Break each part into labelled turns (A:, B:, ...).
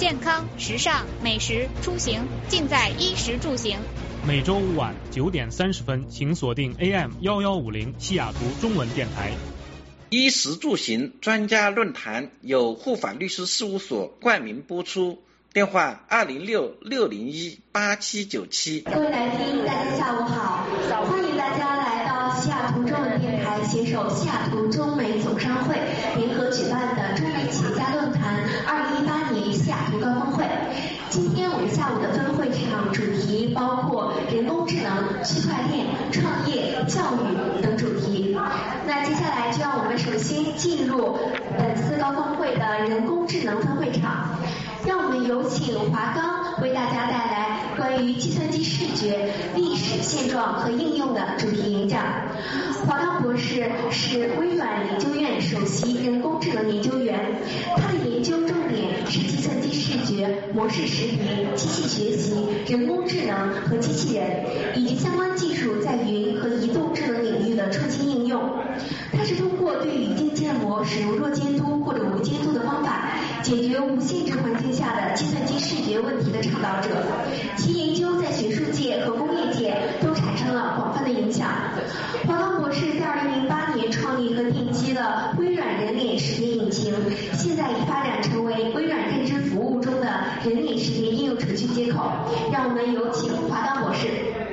A: 健康、时尚、美食、出行，尽在衣食住行。
B: 每周五晚9点30分，请锁定 AM1150西雅图中文电台。
C: 衣食住行专家论坛由护法律师事务所冠名播出，电话206-601-8797。
D: 各位来宾，大家下午好，欢迎大家来到西雅图中文电台携手西雅图中美总商会联合举办的中美企业家论坛2018年西雅图高峰会。今天我们下午的分会场主题包括人工智能、区块链、创业、教育等主题。那接下来就让我们首先进入本次高峰会的人工智能分会场，让我们有请华刚为大家带来关于计算机视觉历史现状和应用的主题演讲。华刚博士是微软研究院首席人工智能研究员，他的研究重点是计算机视觉、模式识别、机器学习、人工智能和机器人以及相关技术在云和移动智能领域的创新应用。他是通过对语境建模使用弱监督或者无监督的方法解决无限制环境下的计算机视觉问题的倡导者，其研究在学术界和工业界都产生了广泛的影响。华刚博士在2008年创立和奠基了微软人脸识别引擎，现在已发展成为微软认知服务中的人脸识别应用程序接口。让我们有请华刚博士。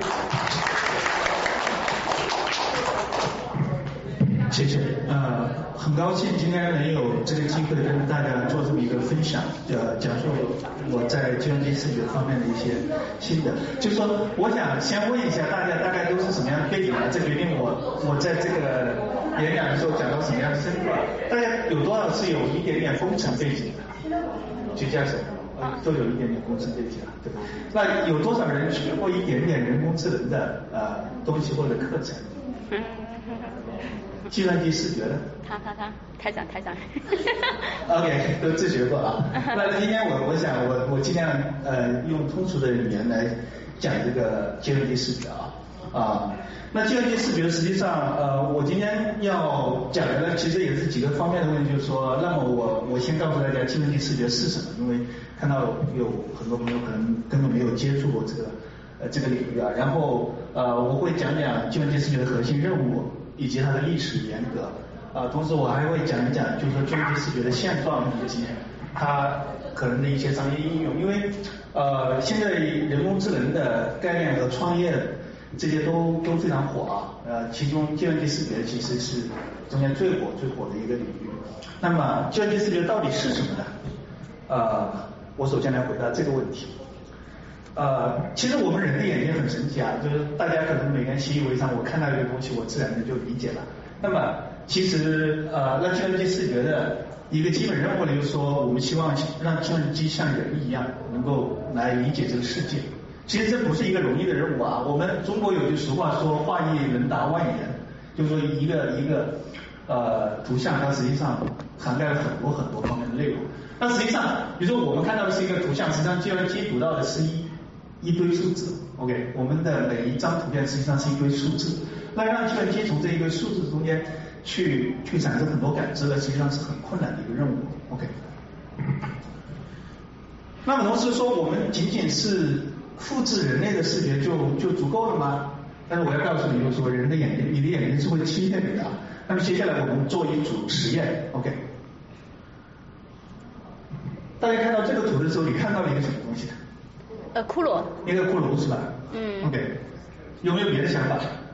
E: 谢谢，很高兴今天能有这个机会跟大家做这么一个分享，讲述我在计算机视觉方面的一些心得。就是说，我想先问一下大家，大概都是什么样的背景呢？这决定我在这个演讲的时候讲到什么样的深度。大家有多少是有一点点工程背景的？举下手。都有一点点工程背景啊，对吧？那有多少人学过一点点人工智能的东西或者课程？计算机视觉的？
F: 他台长。
E: OK， 都自学过啊。那今天我想我尽量用通俗的语言来讲这个计算机视觉啊。那计算机视觉实际上我今天要讲的呢，其实也是几个方面的问题，就是说，那么我先告诉大家计算机视觉是什么，因为看到有很多朋友可能根本没有接触过这个领域啊。然后我会讲讲计算机视觉的核心任务以及它的历史沿革同时我还会讲一讲就是说计算机视觉的现状以及它可能的一些商业应用。因为现在人工智能的概念和创业这些都非常火啊，其中计算机视觉其实是中间最火的一个领域。那么计算机视觉到底是什么呢？我首先来回答这个问题。其实我们人的眼睛很神奇啊，就是大家可能每天习以为常，我看到一个东西，我自然的就理解了。那么其实那计算机视觉的一个基本任务呢，就是说我们希望让计算机像人一样，能够来理解这个世界。其实这不是一个容易的任务啊。我们中国有句俗话说话艺能达万言，就是说一个图像它实际上涵盖了很多方面的内容。那实际上比如说我们看到的是一个图像，实际上计算机读到的是一堆数字 OK， 我们的每一张图片实际上是一堆数字，那让计算机从这一堆数字中间去产生很多感知呢，实际上是很困难的一个任务 OK。 那么同时说我们仅仅是复制人类的视觉就足够了吗？但是我要告诉你，就是说你的眼睛是会欺骗你的。那么接下来我们做一组实验 OK。 大家看到这个图的时候，你看到了一个什么东西？
F: 骷髅。
E: 一个骷髅是吧？OK。有没有别的想法？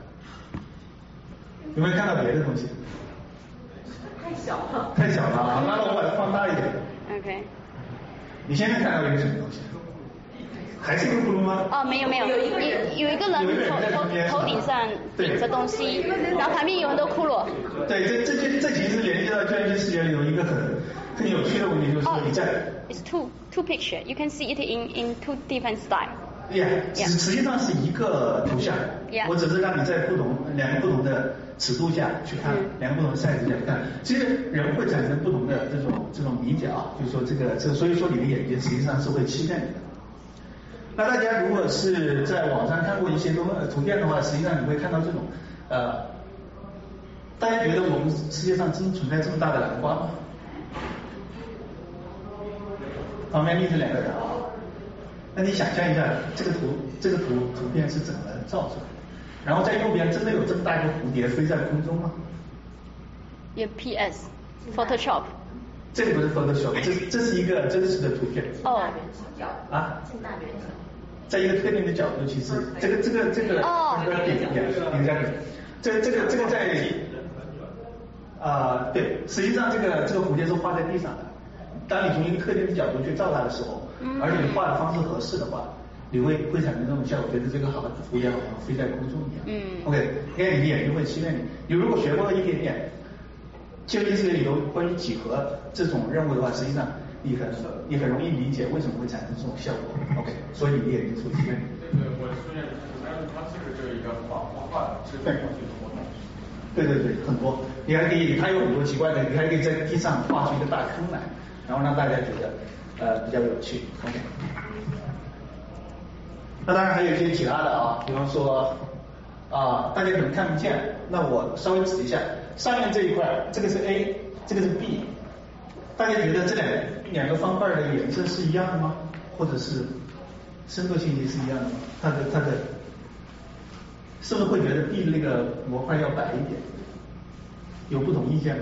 E: 有没有看到别的东西？
D: 太小了。
E: 太小了啊！那我把它放大一点。
F: OK。
E: 你现在看到一个什么东西？还是一个骷髅吗？
F: 没有，有一个人头顶上顶着东西，然后旁边有很多骷髅。
E: 对，这其实联系到计算机视觉有一个很有趣的问题，就是说你在。
F: It's two picture. You can see it in two different style.
E: Yeah. 实际上是一个图像。
F: Yeah.
E: 我只是让你在两个不同的尺度下去看，两个不同的 size 下去看。其实人会产生不同的这种理解啊，就是说这个，所以说你的眼睛实际上是会欺骗你的。那大家如果是在网上看过一些图片的话，实际上你会看到这种大家觉得我们世界上真存在这么大的蓝光吗？ 旁边立着两个人啊。那你想象一下，这个图片是怎么照出来的？然后在右边真的有这么大一个蝴蝶飞在空中吗？
F: 有 PS Photoshop。
E: 这个不是 Photoshop， 这是一个真实的图片。
F: 哦。
E: 啊？在一个特定的角度，其实这个
F: 哦。
E: 顶一下点，这个在对，实际上这个蝴蝶是画在地上的。当你从一个特定的角度去照它的时候，而且你画的方式合适的话，你会产生这种效果，觉得这个蝴蝶好像飞在空中一样。OK， 因为你的眼睛会欺骗你。你如果学过一点点计算机视觉里头关于几何这种任务的话，实际上你很容易理解为什么会产生这种效果。OK， 所以你的眼睛是会欺骗你。
G: 对，我出现它这个就是一个仿画的，是非常活动。
E: 对，很多。你还可以，它有很多奇怪的，你还可以在地上画出一个大坑来，然后让大家觉得比较有趣。OK。那当然还有一些其他的啊，比方说大家可能看不见，那我稍微指一下，上面这一块，这个是 A， 这个是 B， 大家觉得这两个方块的颜色是一样的吗？或者是深度信息是一样的吗？它的是不是会觉得 B 的那个模块要白一点？有不同意见吗？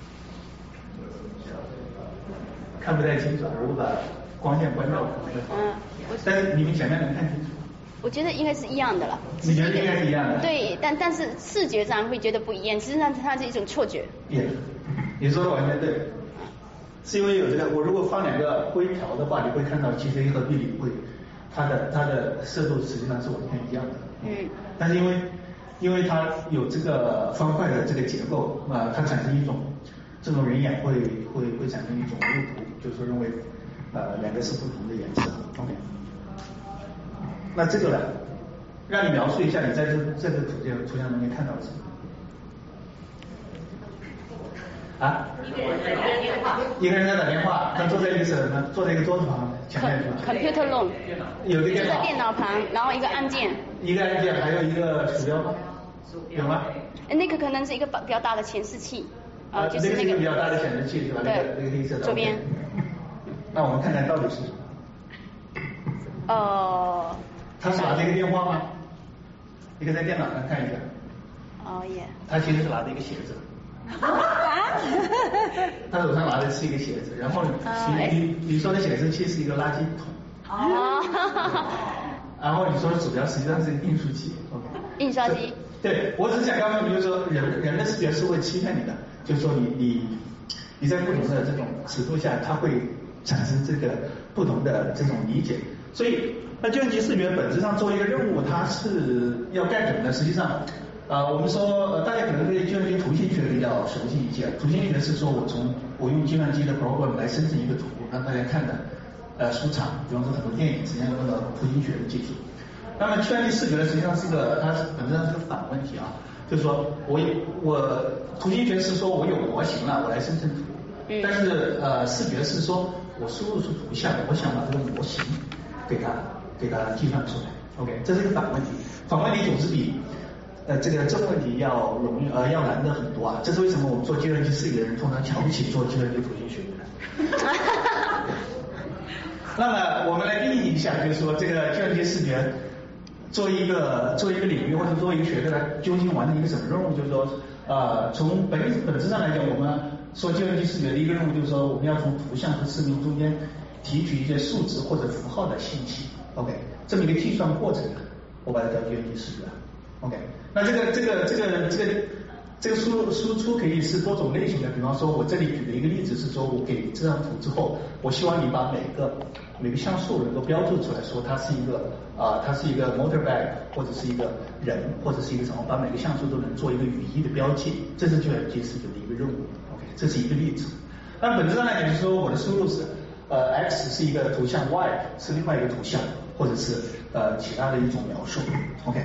E: 看不太清楚，如果把光线关掉可能会好。但是你们前面能看清楚？我
F: 觉得应该是一样的了。
E: 你觉得应该是一样的？
F: 对，但是视觉上会觉得不一样，实际上它是一种错觉。
E: 你说的完全对，是因为有这个。我如果放两个微调的话，你会看到其实 A 和 B 里会它的色度实际上是完全一样的。但是因为它有这个方块的这个结构它产生一种这种人眼会产生一种误读，就是说认为两个是不同的颜色。OK。那这个呢，让你描述一下你在这个图像中间看到的什么？啊？一个人在打电话，他坐在一个什么？坐在一个桌子旁，前面
F: computer room，
E: 有个电脑，
F: 电脑旁，然后一个按键，
E: 还有一个鼠标吗？有吗？
F: 那个可能是一个比较大的显示器，就是
E: 那个比较大的显示器是吧？
F: 对，
E: 那个黑色的。
F: 左边。
E: 那我们看看到底是什么？他是拿着一个电话吗？你可以在电脑上看一下。他其实是拿着一个鞋子。他手上拿的是一个鞋子，然后你说的显示器是一个垃圾桶。然后你说的鼠标实际上是一个印书机。
F: 印刷机。
E: 对，我只是想告诉你，就是说人的视觉是会欺骗你的，就是说你在不同的这种尺度下，它会产生这个不同的这种理解。所以那计算机视觉本质上做一个任务，它是要干什么呢？实际上我们说大家可能对计算机图形学比较熟悉一些。图形学是说我用计算机的 program 来生成一个图，让大家看的舒畅。比方说很多电影实际上用到图形学的技术。那么计算机视觉实际上它本质上是个反问题啊，就是说我图形学是说我有模型了，我来生成图，但是视觉是说我输入出图像，我想把这个模型给它计算出来。OK， 这是一个反问题。反问题总是比这个正问题要要难的很多啊。这是为什么我们做计算机视觉的人通常瞧不起做计算机图形学的人。那么我们来定义一下，就是说这个计算机视觉作为一个领域或者作为一个学科，它究竟完成一个什么任务？就是说从本质上来讲，我们说计算机视觉的一个任务就是说我们要从图像和视频中间提取一些数值或者符号的信息。OK， 这么一个计算过程，我把它叫计算机视觉。OK， 那这个输出可以是多种类型的。比方说我这里举的一个例子是说，我给这张图之后，我希望你把每个像素能够标注出来，说它是一个 motorbike， 或者是一个人，或者是一个什么，把每个像素都能做一个语义的标记，这是计算机视觉的一个任务。OK， 这是一个例子。那本质上来讲，就是说我的输入是x 是一个图像 ，y 是另外一个图像，或者是其他的一种描述。OK。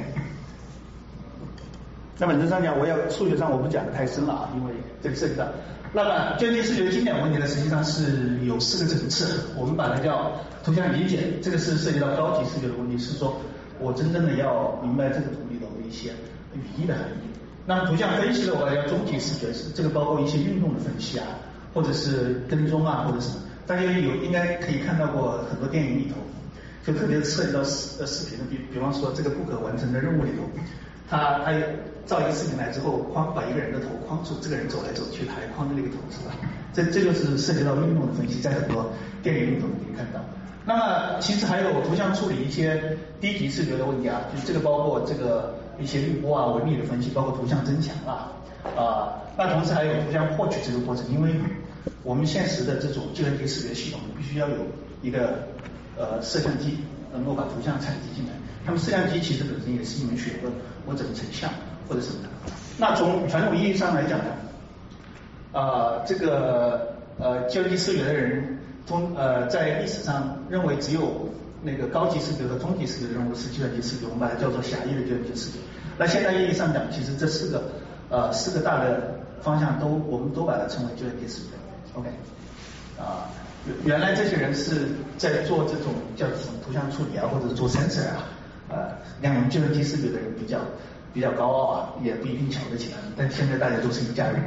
E: 那本质上讲，数学上我不讲的太深了啊，因为这个涉及到。那么计算机视觉经典问题呢，实际上是有4个层次，我们把它叫图像理解，这个是涉及到高级视觉的问题，是说我真正的要明白这个图里头的一些语义的含义。那么图像分析的话叫中级视觉，这个包括一些运动的分析啊，或者是跟踪啊，或者什么， 大家应该可以看到过很多电影里头，就特别涉及到视频的，比方说这个不可完成的任务里头，他造一个视频来之后，把一个人的头框住，这个人走来走去，他还框着那个头，是吧？这就是涉及到运动的分析，在很多电影里头可以看到。那么其实还有图像处理一些低级视觉的问题啊，就是这个包括这个一些滤波啊、纹理的分析，包括图像增强那同时还有图像获取这个过程，因为我们现实的这种计算机视觉系统必须要有一个摄像机能够把图像采集进来。那么摄像机其实本身也是一门学问，我怎么成像或者什么的。那从传统意义上来讲呢，这个计算机视觉的人在历史上认为只有那个高级视觉和中级视觉的任务是计算机视觉，我们把它叫做狭义的计算机视觉。那现在意义上讲，其实这四个大的方向我们都把它称为计算机视觉。OK， 原来这些人是在做这种叫什么图像处理啊，或者是做 sensor 让我们计算机视觉的人比较高傲啊，也不一定瞧得起他们，但现在大家都是一家人。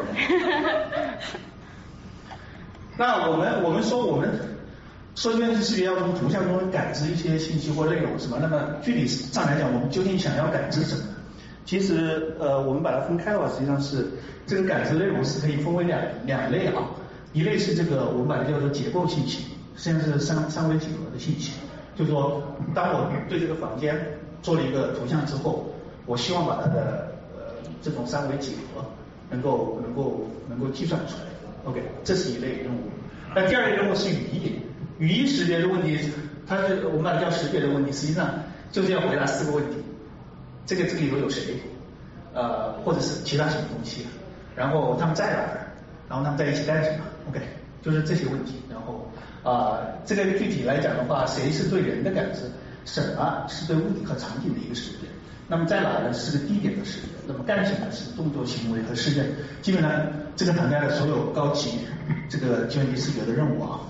E: 那我们说计算机视觉要从图像中感知一些信息或内容是吧？那么具体上来讲，我们究竟想要感知什么？其实我们把它分开的话，实际上是这个感知内容是可以分为两类啊。一类是这个我们把它叫做结构信息，实际上是三维几何的信息，就是说当我对这个房间做了一个图像之后，我希望把它的这种三维几何能够计算出来。OK， 这是一类任务。那第二类任务是语义识别的问题，我们把它叫识别的问题，实际上就是要回答4个问题：这个里头有谁？或者是其他什么东西？然后他们在哪儿？然后他们在一起干什么 ？OK， 就是这些问题。然后这个具体来讲的话，谁是对人的感知？什么是对物体和场景的一个识别？那么在哪呢？是个地点的识别。那么干什么是动作行为和事件？基本上这个涵盖了所有高级这个计算机视觉的任务啊。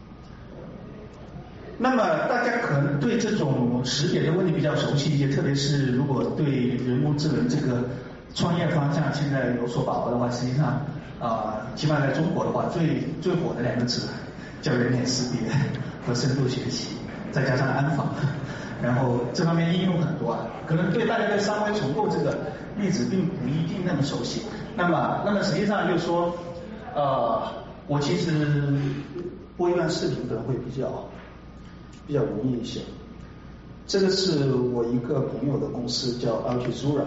E: 那么大家可能对这种识别的问题比较熟悉一些，特别是如果对人工智能这个创业方向现在有所把握的话，实际上起码在中国的话，最火的2个字叫人脸识别和深度学习，再加上安防，然后这方面应用很多可能对大家的三维重构这个例子并不一定那么熟悉。那么实际上就是说，我其实播一段视频可能会比较容易一些。这个是我一个朋友的公司叫 Algezura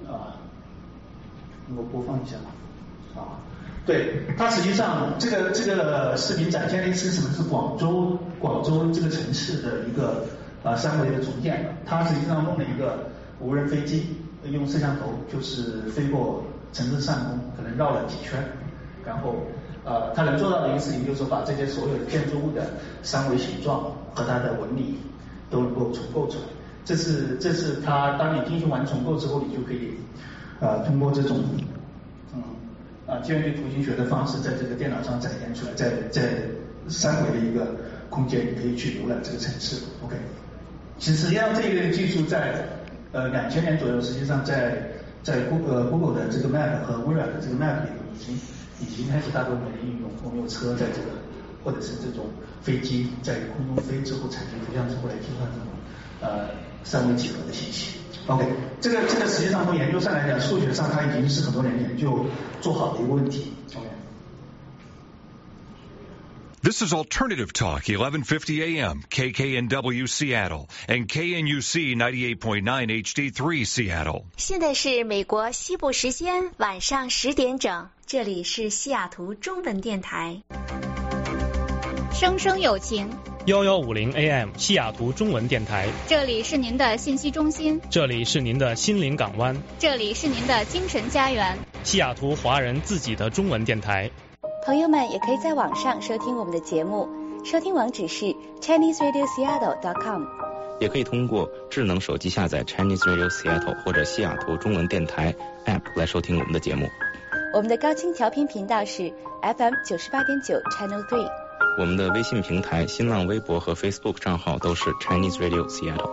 E: 能够播放一下吗？对，它实际上这个视频展现的是什么？是广州这个城市的一个三维的重建。它实际上弄了一个无人飞机，用摄像头就是飞过城市上空，可能绕了几圈，然后它能做到的一个事情就是说把这些所有的建筑物的三维形状和它的纹理都能够重构出来。这是它当你进行完重构之后，你就可以通过这种计算机图形学的方式，在这个电脑上展现出来，在三维的一个空间，你可以去浏览这个城市。OK， 其实实际上这一类的技术在2000年左右，实际上在 Google 的这个 Map 和微软的这个 Map 里已经开始大规模的应用。我们有车在这个，或者是这种飞机在空中飞之后采集图像之后来计算这种三维几何的信息。OK， 这个实际上从研究上来讲，数学上它已经是很多年研究做好的一个问题。OK。
H: This is Alternative Talk, 1150 AM, KKNW Seattle, and KNUC 98.9 HD3 Seattle.
D: 现在是美国西部时间晚上10点整，这里是西雅图中文电台。
A: 声声有情
B: 1150 AM 西雅图中文电台，
A: 这里是您的信息中心，
B: 这里是您的心灵港湾，
A: 这里是您的精神家园，
B: 西雅图华人自己的中文电台。
I: 朋友们也可以在网上收听我们的节目，收听网址是 ChineseRadioSeattle.com，
J: 也可以通过智能手机下载 Chinese Radio Seattle 或者西雅图中文电台 App 来收听我们的节目。
I: 我们的高清调频频道是 FM 98.9 Channel 3。
J: 我们的微信平台、新浪微博和 Facebook 账号都是 Chinese Radio Seattle。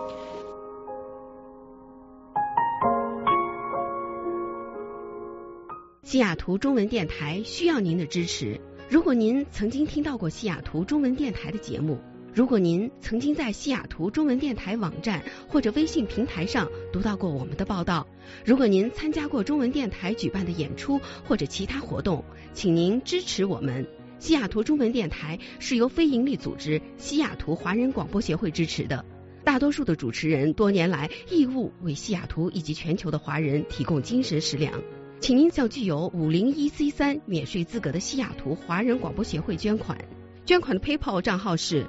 K: 西雅图中文电台需要您的支持， 如果您曾经听到过西雅图中文电台的节目，如果您曾经在西雅图中文电台网站或者微信平台上读到过我们的报道，如果您参加过中文电台举办的演出或者其他活动，请您支持我们。西雅图中文电台是由非营利组织西雅图华人广播协会支持的，大多数的主持人多年来义务为西雅图以及全球的华人提供精神食粮。请您向具有501C3免税资格的西雅图华人广播协会捐款，捐款的 PayPal 账号是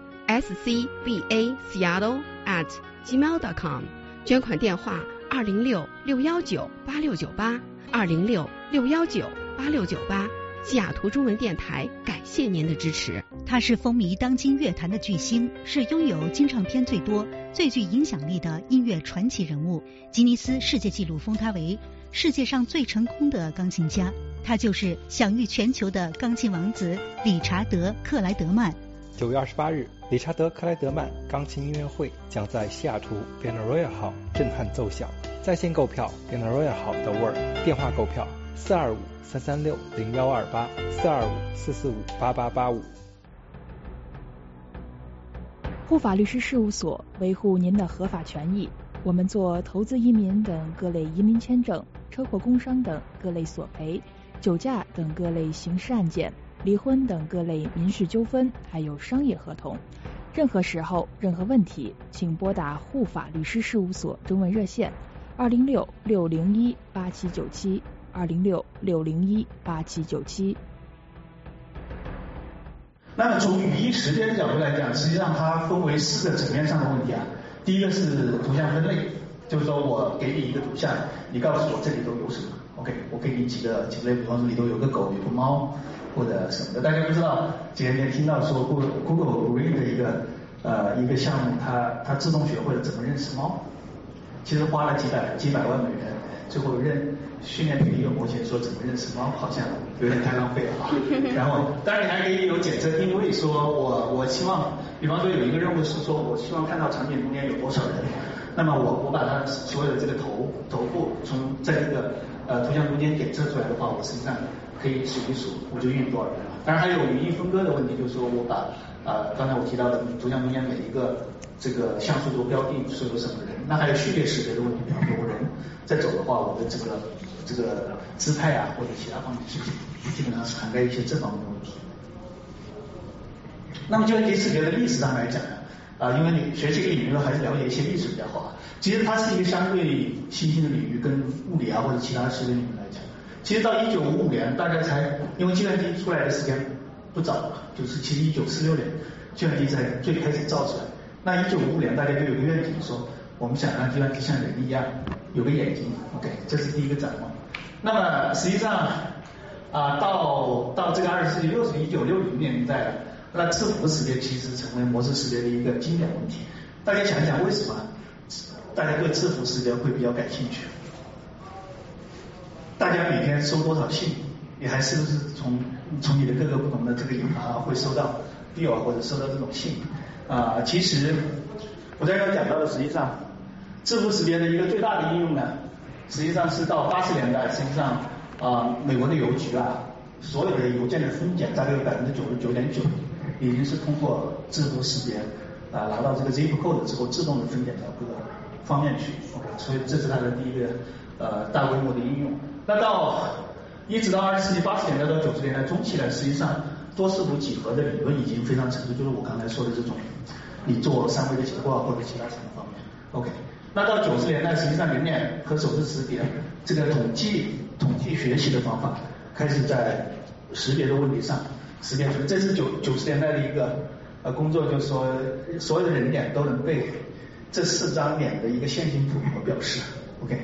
K: scbaseattle@gmail.com， 捐款电话206-619-8698 206-619-8698。西雅图中文电台感谢您的支持。
L: 他是风靡当今乐坛的巨星，是拥有金唱片最多、最具影响力的音乐传奇人物。吉尼斯世界纪录封他为世界上最成功的钢琴家，他就是享誉全球的钢琴王子理查德·克莱德曼。
M: 9月28日，理查德·克莱德曼钢琴音乐会将在西雅图 Benaroya Hall 震撼奏响。在线购票 Benaroya Hall 的 Word， 电话购票425-336-0128 425-445-8885。
N: 护法律师事务所，维护您的合法权益。我们做投资移民等各类移民签证、车祸工伤等各类索赔、酒驾等各类刑事案件、离婚等各类民事纠纷，还有商业合同。任何时候、任何问题，请拨打护法律师事务所中文热线206-601-8797 206-601-8797。
E: 那么从语义识别的角度来讲，实际上它分为4个层面上的问题啊。第一个是图像分类，就是说我给你一个图像，你告诉我这里头有什么 ，OK， 我给你几个类，比方说里头有个狗、有个猫或者什么的。大家不知道前天听到说 Google Green 的一个项目，它自动学会了怎么认识猫，其实花了几百万美元，最后训练出一个模型说怎么认识猫，好像有点太浪费了啊。然后当然你还可以有检测定位，说我希望，比方说有一个任务是说我希望看到场景中间有多少人，那么我把它所有的这个头部在这个图像中间检测出来的话，我实际上可以数一数，我就运多少人了。当然还有语义分割的问题，就是说我把刚才我提到的图像中间每一个这个像素都标定是有什么人。那还有序列识别的问题，比方说我人在走的话，我的这个姿态啊或者其他方面事情，基本上是涵盖一些这方面的问题。那么就计识别的历史上来讲因为你学这个领域还是了解一些历史比较好啊。其实它是一个相对新兴的领域，跟物理啊或者其他识别领域来讲，其实到1955年大概才，因为计算机出来的时间不早了，就是其实1946年计算机才最开始造出来。那1955年大家就有个愿景说，我们想让计算机像人一样有个眼睛 ，OK， 这是第一个展望。那么实际上到这个20世纪60年1960年代，那字符识别其实成为模式识别的一个经典问题。大家想一想，为什么大家对字符识别会比较感兴趣？大家每天收多少信？你还是不是从你的各个不同的这个银行会收到 bill 或者收到这种信？其实我在这讲到的，实际上字符识别的一个最大的应用呢，实际上是到80年代，实际上美国的邮局所有的邮件的分拣大概有99.9%已经是通过字符识别拿到这个 zip code 之后自动的分拣到各个方面去 ，OK， 所以这是它的第一个大规模的应用。那一直到20世纪80年代到90年代中期呢，实际上多视谱几何的理论已经非常成熟，就是我刚才说的这种你做3维的结构或者其他什么方面 ，OK。那到90年代，实际上人脸和手势识别这个统计学习的方法开始在识别的问题上识别出来。这是90年代的一个工作，就是说所有的人脸都能被这4张脸的一个线性图表示 ，OK。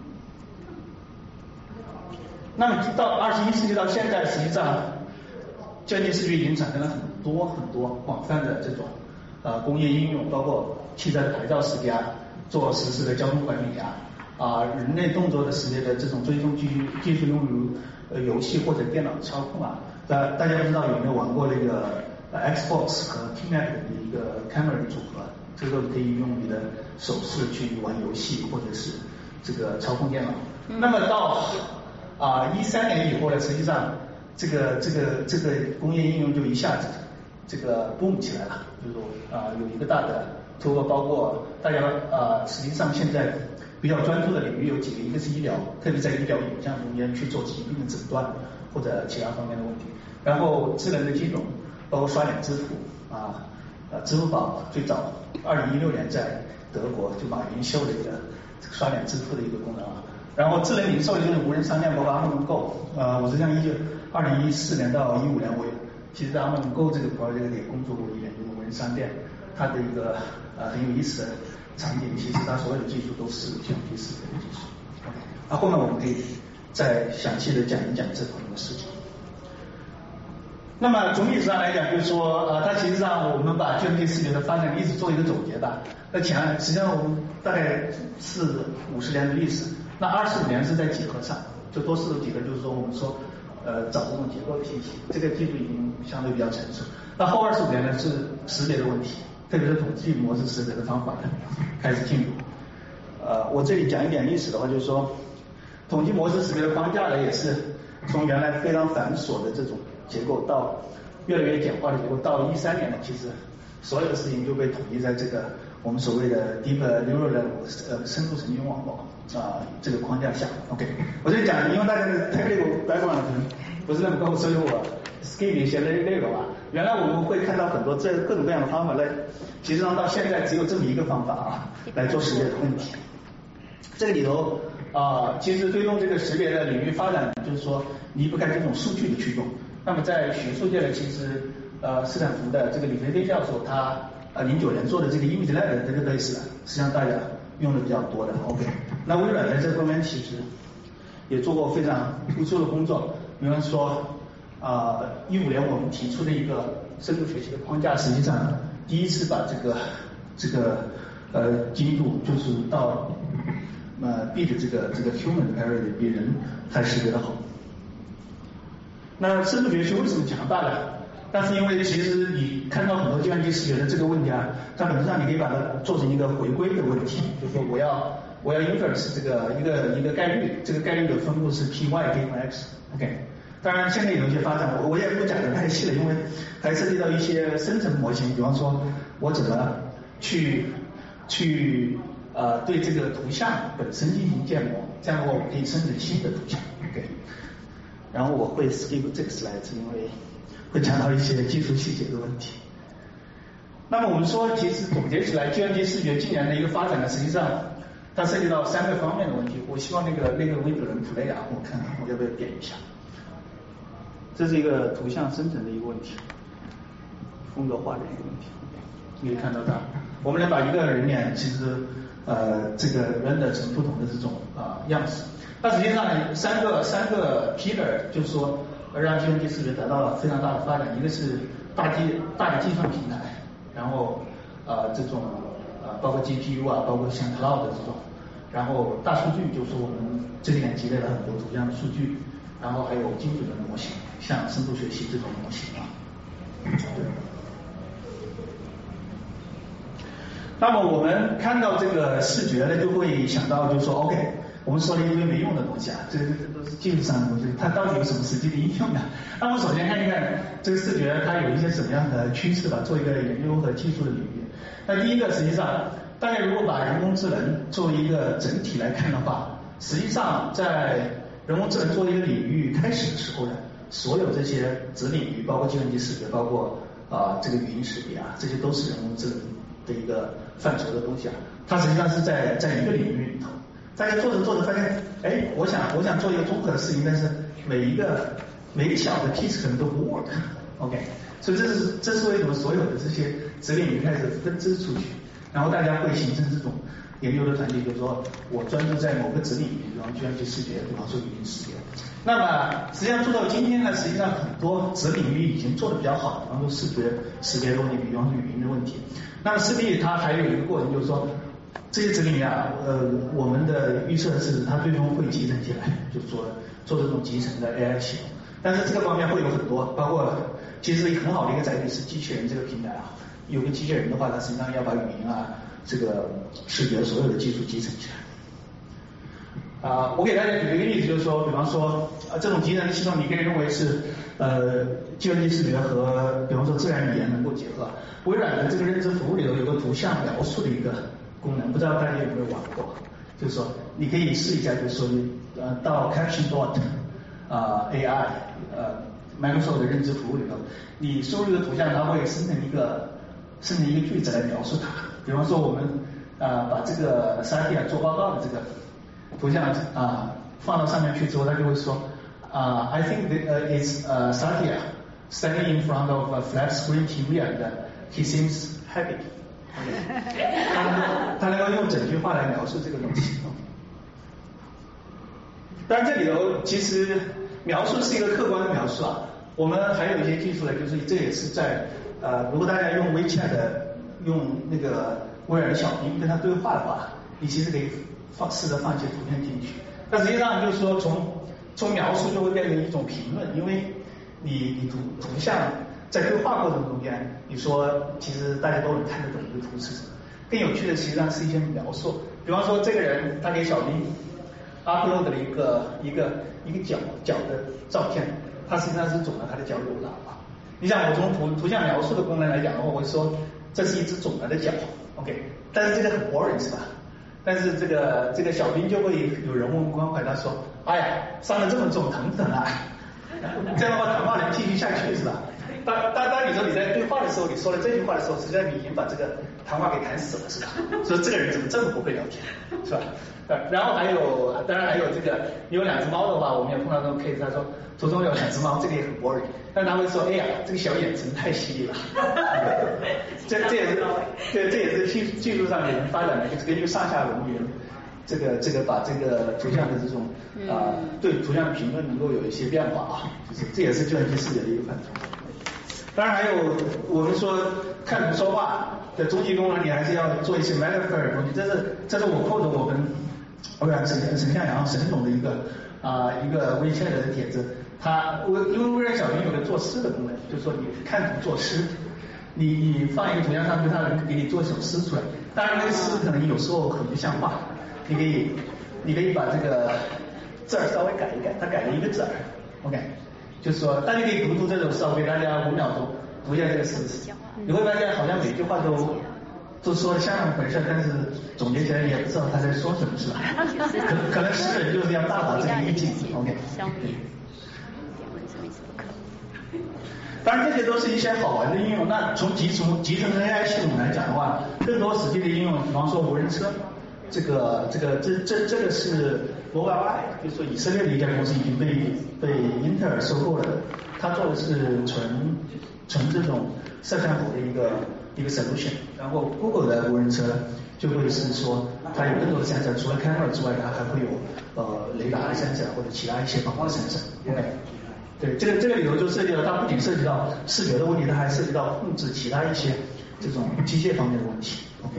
E: 那么到21世纪到现在，实际上计算机识别已经产生了很多广泛的这种工业应用，包括汽车的牌照识别做实时的交通管理人类动作的识别的这种追踪技术用于游戏或者电脑操控大家不知道有没有玩过那个Xbox 和 Kinect 的一个 camera 的组合，这个可以用你的手势去玩游戏或者是这个操控电脑。那么到13年以后呢，实际上这个工业应用就一下子这个 boom 起来了，就是说有一个大的突破，包括大家实际上现在比较专注的领域有几个，一个是医疗，特别在医疗影像中间去做疾病的诊断或者其他方面的问题，然后智能的金融，包括刷脸支付支付宝最早2016年在德国就马云秀了一个刷脸支付的一个功能然后智能零售就是无人商店，包括 Amazon Go， 我实际上2014年到15年其实 Amazon Go 这个 project 也工作过1年，就是无人商店，它的一个很有意思的场景，其实它所有的技术都是计算机视觉的技术。后面我们可以再详细的讲一讲这方面的事情。那么总体上来讲，就是说它其实上我们把计算机视觉的发展历史做一个总结吧。那实际上我们大概是50年的历史，那25年是在几何上，就多视图几何，就是说我们说找这种结构的信息，这个技术已经相对比较成熟。那后25年呢是识别的问题，特别是统计模式识别的方法开始进入。我这里讲一点历史的话，就是说统计模式识别的框架呢，也是从原来非常繁琐的这种结构到越来越简化的结构，到13年呢，其实所有的事情就被统一在这个我们所谓的 Deep Neural Network 深度神经网络这个框架下。OK， 我这里讲，因为大家的 technical background 可能不是那么高，所以我 skip 一些内容原来我们会看到很多这各种各样的方法来，其实上到现在只有这么一个方法来做识别的问题。这个里头其实推动这个识别的领域发展，就是说离不开这种数据的驱动。那么在学术界呢，其实斯坦福的这个李飞飞教授，他09年做的这个 ImageLab 的 database 实际上大家用的比较多的。OK， 那微软在这方面其实也做过非常突出的工作，比方说15年我们提出的一个深度学习的框架，实际上第一次把这个精度就是到beat 这个 human parity 比人还识别的好。那深度学习为什么强大呢？但是因为其实你看到很多计算机视觉的这个问题它本质上你可以把它做成一个回归的问题，就是说我要 inference 这个一个概率，这个概率的分布是 py 等于 x。OK， 当然现在有一些发展，我也不讲得太细了，因为还涉及到一些生成模型，比方说我怎么去对这个图像本身进行建模，这样的话我可以生成新的图像。OK， 然后我会 skip 这个 slide， 因为会讲到一些技术细节的问题。那么我们说，其实总结起来，计算机视觉近年的一个发展呢，实际上它涉及到3个方面的问题。我希望那个微主人 play 我看看我要不要点一下。这是一个图像生成的一个问题，风格化的一个问题。你可以看到它，我们能把一个人脸其实这个 render 成不同的这种样式。那实际上呢，三个 pillar 就是说让计算机视觉得到了非常大的发展。一个是大的计算平台，然后这种包括 GPU 包括像 Cloud 的这种，然后大数据就是我们这几年积累了很多图像的数据，然后还有精准的模型，像深度学习这种模型对。那么我们看到这个视觉呢，就会想到就是说 OK， 我们说了一堆没用的东西这都是技术上的东西，它到底有什么实际的应用呢？那我们首先看一看这个视觉它有一些什么样的趋势吧，做一个研究和技术的领域。那第一个，实际上大家如果把人工智能作为一个整体来看的话，实际上在人工智能作为一个领域开始的时候呢，所有这些子领域，包括计算机视觉，包括这个语音识别这些都是人工智能的一个范畴的东西它实际上是在一个领域里头，大家做着发现，我想做一个综合的事情，但是每一个小的 piece 可能都不 work。OK， 所以这是为什么所有的这些子领域开始分支出去，然后大家会形成这种研究的团体，就是说我专注在某个子领域，比方计算机视觉，比方说语音识别。那么实际上做到今天呢，实际上很多子领域已经做得比较好，比方说视觉识别的问题，比方说语音的问题。那么势必它还有一个过程，就是说这些子领域我们的预测是它最终会集成起来，就是说做这种集成的 AI 系统。但是这个方面会有很多，包括其实很好的一个载体是机器人这个平台有个机器人的话，它实际上要把语音这个视觉所有的技术集成起来。 我给大家举一个例子，就是说，比方说这种机器人系统，你可以认为是计算机视觉和比方说自然语言能够结合。微软的这个认知服务里头有个图像描述的一个功能，不知道大家有没有玩过？就是说你可以试一下，就是说到 Caption.AI Microsoft 的认知服务里头，你输入一个图像，它会生成一个句子来描述它。比方说我们把这个 Satya 做报告的这个图像放到上面去之后，它就会说I think it's Satya standing in front of a flat screen TV and he seems happy 。他能够用整句话来描述这个东西。当然这里头其实描述是一个客观的描述啊，我们还有一些技术呢，就是这也是在如果大家用 WeChat 用那个微软的小屏跟他对话的话，你其实可以试着放一些图片进去。但实际上就是说从描述就会变成一种评论，因为你图像在对话过程中间，你说其实大家都能看得懂这个图是什么。更有趣的实际上是一些描述，比方说这个人他给小林 upload 了一个脚的照片，他实际上是肿了他的脚有了啊。你想我从图像描述的功能来讲的话，我会说这是一只肿了的脚 ，OK， 但是这个很 boring 是吧？但是这个小兵就会有人文关怀，他说，哎呀，伤得这么重，疼不疼啊？这样的话谈话能继续下去是吧？当你说你在对话的时候，你说了这句话的时候，实际上你已经把这个谈话给谈死了是吧？说这个人怎么这么不会聊天是吧？然后当然还有这个，你有2只猫的话，我们也碰到这种 case， 他说途中有2只猫，这个也很 boring， 但他会说，哎呀，这个小眼神太犀利了。这也是技术上面发展的，就是根据上下文语言，这个把这个图像的这种对图像的评论能够有一些变化啊，就是这也是计算机视觉的一个范畴。当然还有我们说看图说话的终极功能，你还是要做一些 metaphor 的东西。这是我扣着我们微软沈向阳沈总的一个微信的帖子。因为微软小屏有个作诗的功能，就是说你看图作诗，你放一个图像上去，它能给你做一首诗出来。当然那个诗可能有时候很不像话，你可以把这个字儿稍微改一改，它改了一个字儿 ，OK。就是说，大家可以读这首诗，我给大家5秒钟读一下这个诗。你会发现好像每句话都说的相当回事，但是总结起来也不知道他在说什么，是吧？可能诗人就是要大达这个意境 ，OK。当然这些都是一些好玩的应用。那从集成 AI 系统来讲的话，更多实际的应用，比方说无人车。这个是 Mobileye， 就是说以色列的一家公司已经被英特尔收购了，它做的是纯这种摄像头的一个 solution。然后 Google 的无人车就会是说它有更多的 sensor， 除了 camera 之外，它还会有雷达的 sensor 或者其他一些防光 sensor。OK， 对，这个里头就涉及到，它不仅涉及到视觉的问题，它还涉及到控制其他一些这种机械方面的问题。OK。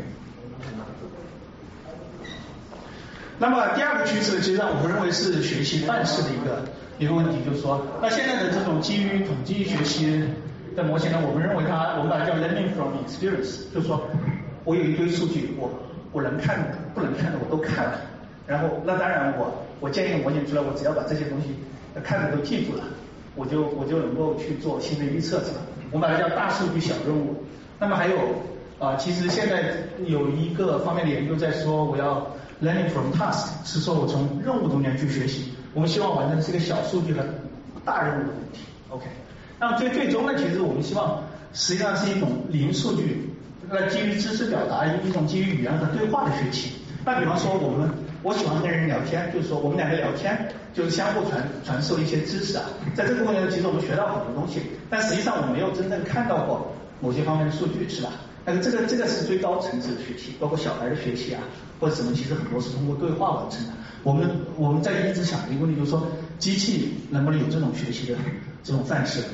E: 那么第二个趋势，实际上我们认为是学习范式的一个问题，就是说，那现在的这种基于统计学习的模型呢，我们认为我们把它叫 learning from experience， 就是说我有一堆数据，我能看的不能看的我都看了，然后那当然我建一个模型出来，我只要把这些东西看的都记住了，我就能够去做新的预测，是吧？我们把它叫大数据小任务。那么还有其实现在有一个方面的研究在说，我要Learning from task 是说我从任务中间去学习，我们希望完成的是一个小数据和大任务的问题 ，OK。那么最终呢，其实我们希望实际上是一种零数据，基于知识表达，一种基于语言和对话的学习。那比方说我喜欢跟人聊天，就是说我们2个聊天就是相互传授一些知识啊，在这个过程中其实我们学到很多东西，但实际上我们没有真正看到过某些方面的数据，是吧？但是这个是最高层次的学习，包括小孩的学习啊，或者什么，其实很多是通过对话完成的。我们在一直想的一个问题就是说，机器能不能有这种学习的这种范式？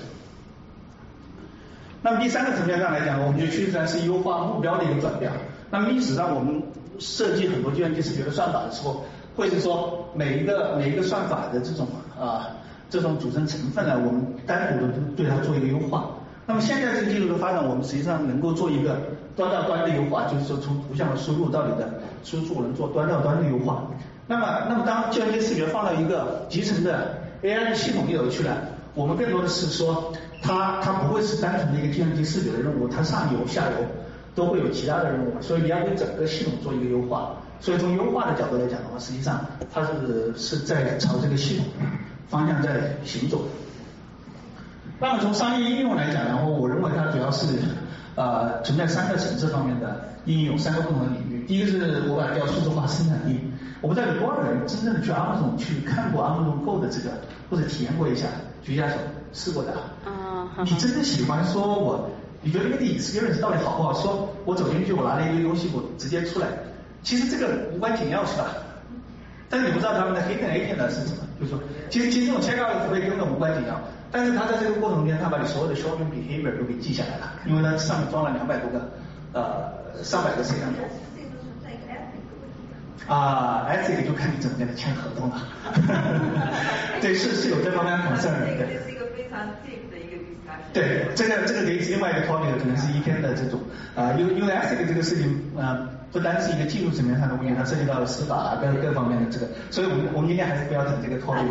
E: 那么第3个层面上来讲，我们觉得趋势上是优化目标的一个转变。那么历史上我们设计很多计算机视觉的算法的时候，会是说每一个算法的这种组成成分呢，我们单独的对它做一个优化。那么现在这个技术的发展，我们实际上能够做一个端到端的优化，就是说从图像的输入到你的输出，能做端到端的优化。 那么当计算机视觉放到一个集成的 AI 的系统里头去了，我们更多的是说它不会是单纯的一个计算机视觉的任务，它上游下游都会有其他的任务，所以你要对整个系统做一个优化。所以从优化的角度来讲的话，实际上它是在朝这个系统方向在行走。那么从商业应用来讲，然后我认为它主要是存在3个层次方面的应用，3个不同的领域。第一个是我把它叫数字化生产力。我不知道有多少人真正的去 Amazon 去看过 Amazon Go 的这个，或者体验过一下，举一下手，试过的啊。你真的喜欢说你觉得那个experience 到底好不好？说我走进去，我拿了一堆东西，我直接出来，其实这个无关紧要是吧？但是你不知道他们的 hidden agent 是什么，就是说，其实这种 checkout 会根本无关紧要，但是他在这个过程中间，他把你所有的 shopping behavior 都给记下来了，因为它上面装了200多个上百个摄像头。ethic 就看你怎么跟他签合同了。对，是有这方面的 concern 的。
O: 这是一个非常 deep 的一个 discussion。
E: 对，这个可以是另外一个 topic， 可能是1天的这种因为 ethic 这个事情不单是一个技术层面上的问题，它涉及到了司法各方面的这个，所以我们今天还是不要整这个 topic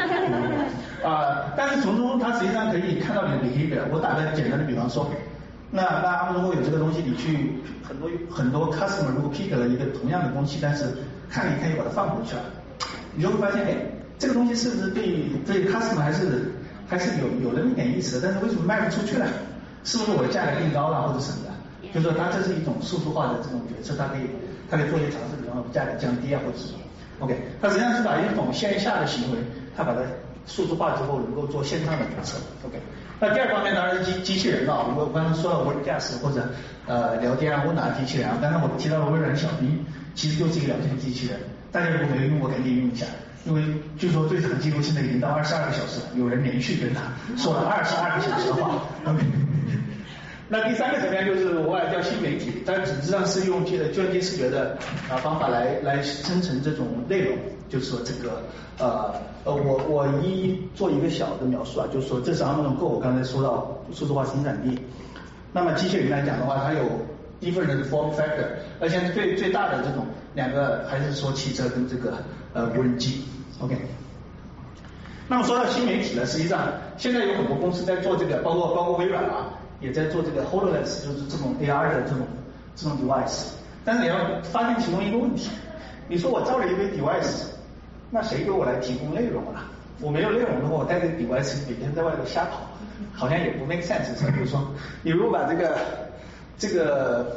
E: 但是从中它实际上可以看到你的 behavior。我打个简单的比方说，那如果有这个东西，你去很多 customer 如果 pick 了一个同样的东西，但是看了一看又把它放回去了，你就会发现，这个东西是不是对 customer 还是有那么一点意思的，但是为什么卖不出去呢？是不是我的价格定高了或者什么的？就是说它这是一种数字化的这种决策，它可以做一些尝试，比方说价格降低或者什么。OK， 它实际上是把一种线下的行为，它把它数字化之后能够做线上的决策。OK， 那第二方面当然是机器人了。我刚才说了 WordCast 或者聊天问答机器人，刚才我提到了微软小冰，其实就是一个聊天机器人。大家如果没有用过，赶紧用一下，因为据说最长记录现在已经到22个小时了，有人连续跟他说了22个小时的话。OK。那第3个层面就是我把它叫新媒体，它实质上是用计算机视觉的方法来生成这种内容，就是说这个我一做一个小的描述啊，就是说这是 Amazon Go， 我刚才说到数字化生产力。那么机器人来讲的话，它有 different form factor， 而且最大的这种2个还是说汽车跟这个无人机。OK。那么说到新媒体呢，实际上现在有很多公司在做这个，包括微软也在做这个 HoloLens， 就是这种 AR 的这种 device。但是你要发现其中一个问题，你说我造了一堆 device， 那谁给我来提供内容啊？我没有内容的话，我带着 device 每天在外头瞎跑，好像也不 make sense。比如说，你如果把这个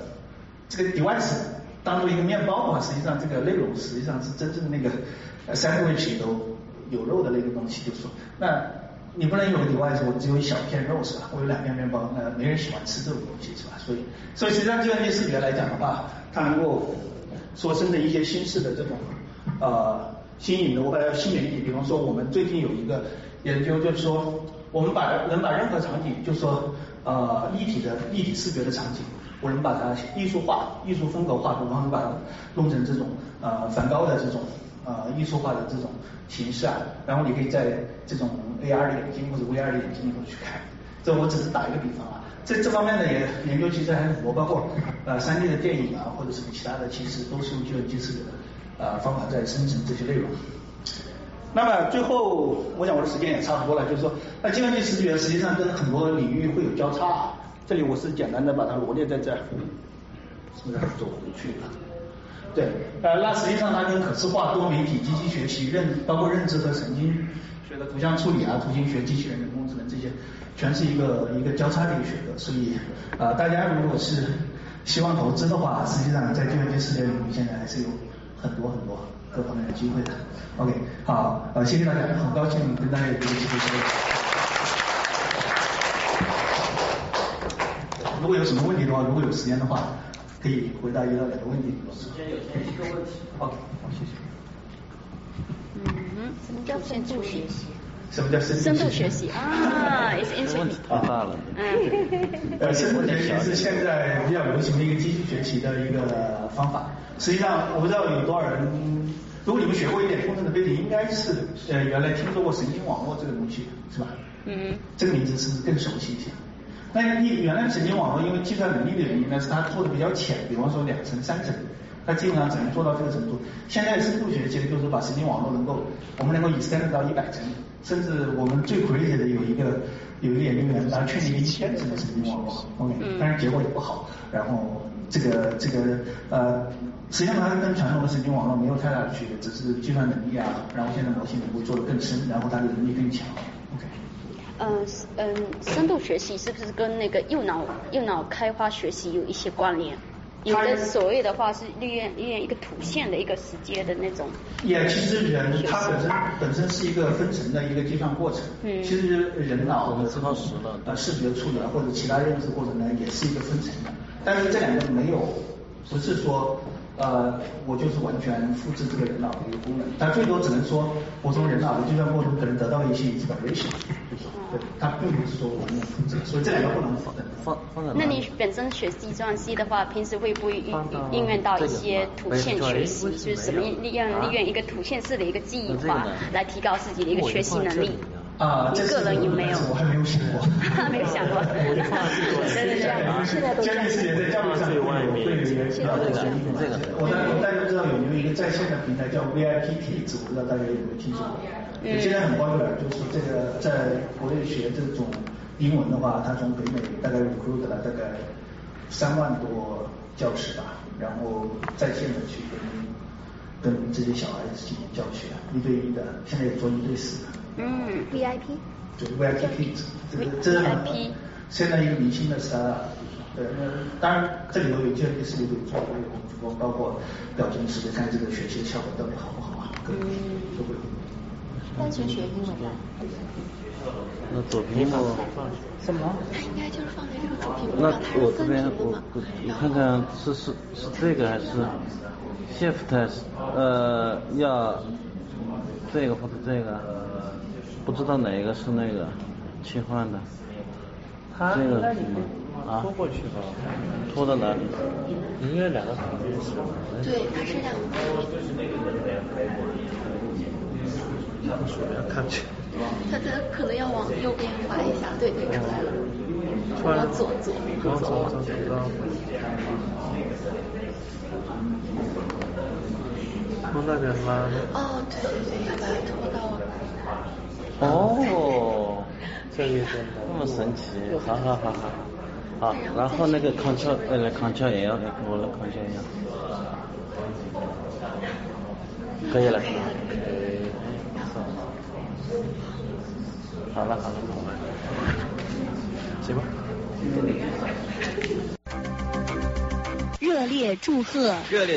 E: device 当做一个面包的话，实际上这个内容实际上是真正的那个 sandwich 里头有肉的那个东西，就是说那。你不能有个 device， 我只有一小片肉是吧？我有2片面包，那没人喜欢吃这种东西是吧？所以实际上计算机视觉来讲的话，它能够说生成一些新式的这种新颖的，我把它叫新媒体。比方说我们最近有一个研究，就是说我们能把任何场景，就是说立体视觉的场景，我能把它艺术化、艺术风格化，比方说把它弄成这种梵高的这种艺术化的这种形式啊，然后你可以在这种 AR 的眼镜或者 VR 的眼镜里头去看。这我只是打一个比方啊，这方面的研究其实还很多，包括3D 的电影或者什么其他的，其实都是用计算机视觉的方法在生成这些内容。那么最后，我想我的时间也差不多了，就是说，那计算机视觉实际上跟很多领域会有交叉。这里我是简单的把它罗列在这儿，是不是走回去了？对，那实际上它跟可视化、多媒体、机器学习、包括认知和神经学的图像处理图形学、机器人、人工智能这些，全是一个交叉的一个学科。所以大家如果是希望投资的话，实际上在计算机视觉领域现在还是有很多各方面的机会的。OK， 好，谢谢大家，很高兴跟大家有这个机会交流。如果有什么问题的话，如果有时间的话，可以回答1到2个问题。
O: 时间有限，1个问题。
E: OK， 好，谢谢。
F: 什么叫深度学习？
E: 什么叫深度学习
F: ？It's
J: 问题太大了。
E: 深度学习是现在比较流行的一个机器学习的一个方法。实际上，我不知道有多少人，如果你们学过一点工程的背景，应该是原来听说过神经网络这个东西，是吧？这个名字是不是更熟悉一些？那原来神经网络因为计算能力的原因呢，是它做的比较浅，比方说2层、3层， 它基本上只能做到这个程度。现在深度学其实就是把神经网络我们能够extend到100层，甚至我们最 crazy 的有一个研究员，他确定1000层的神经网络 ，OK， 但是结果也不好。然后这个实际上它跟传统的神经网络没有太大的区别，只是计算能力啊，然后现在模型能够做得更深，然后它的能力更强。OK。
F: 深度学习是不是跟那个右脑开发学习有一些关联？有的所谓的话是利用一个图像的一个时间的那种。也
E: 其实人它本身是一个分层的一个计算过程。其实人脑的视觉处理或者其他认知过程呢，也是一个分层的。但是这两个不是说我就是完全复制这个人脑的一个功能，它最多只能说我从人脑的计算过程可能得到一些 inspiration， 对，它并不是说完全复制，所以这两个不能放。
F: 那你本身学计算机的话，平时会不会应用到一些图像学习，就是什么利用一个图像式的一个记忆法来提高自己的一个学习能力？你个人有没有？
E: 我还没有想过。
F: 没有想过。对，现在都这样。
E: 在教育上会有大家知道有没有一个在线的平台叫 VIP Kids， 我不知道大家有没有听说过。现在很popular，就是这个在国内学这种英文的话，他从北美大概 recruit 了大概3万多教师吧，然后在线的去跟这些小孩子进行教学，1对1的，现在也做1对4的。
F: VIP。
E: 对 VIP Kids， 这是现在一个明星的 startup。对，那当然这里头有计算机视觉可以做，会有主播包括表情识别，看这个学习的效果到底好不好啊，各个都会有。
I: 单纯学英文的。
P: 那左屏幕
I: 什么？它应该就是放在这个左屏幕
P: 那
I: 上，
P: 我这边我看看是这个还是 Shift 要这个或者这个，不知道哪一个是那个切换的。这个拖过去吧，拖到哪里？应该2个手机是。
I: 对，它是2个。
P: 鼠标看去。
I: 它可能要往右边滑一下，对，出来了。往左。
P: 从那边拉。
I: 哦，对，要把它拖到。
P: 哦，这个那么神奇，好。好，然后那个Ctrl 也要，我的Ctrl也要，可以了。好了，行吧。
K: 热烈祝贺！